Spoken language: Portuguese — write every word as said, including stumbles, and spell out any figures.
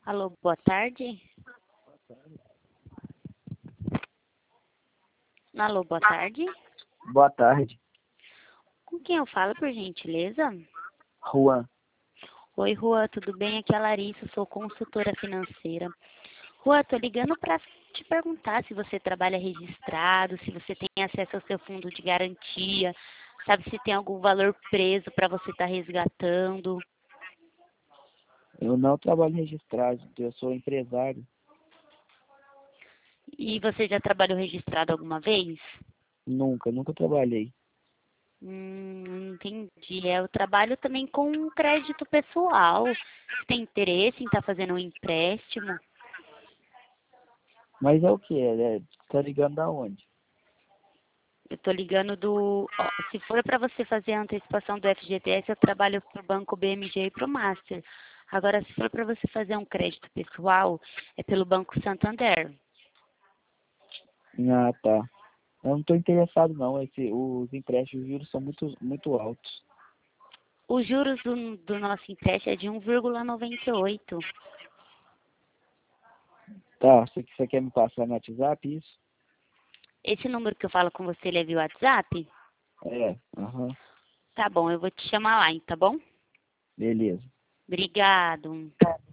Alô, boa tarde. Alô, boa tarde. Boa tarde. Com quem eu falo, por gentileza? Juan. Oi, Juan, tudo bem? Aqui é a Larissa, sou consultora financeira. Juan, tô ligando para te perguntar se você trabalha registrado, se você tem acesso ao seu fundo de garantia, sabe se tem algum valor preso para você estar resgatando. Eu não trabalho registrado, eu sou empresário. E você já trabalhou registrado alguma vez? Nunca, nunca trabalhei. Hum, entendi. É, eu trabalho também com crédito pessoal. Você tem interesse em estar fazendo um empréstimo? Mas é o que? É, tá ligando da onde? Eu tô ligando do... ó, se for para você fazer a antecipação do F G T S, eu trabalho para o Banco B M G e para o Master. Agora, se for para você fazer um crédito pessoal, é pelo Banco Santander. Ah, tá. Eu não tô interessado não, esse, os empréstimos, os juros são muito, muito altos. Os juros do, do nosso empréstimo é de um vírgula noventa e oito. Tá, você, você quer me passar no WhatsApp isso? Esse número que eu falo com você, ele é via WhatsApp? É, aham, Tá bom, eu vou te chamar lá, hein, tá bom? beleza. Obrigado.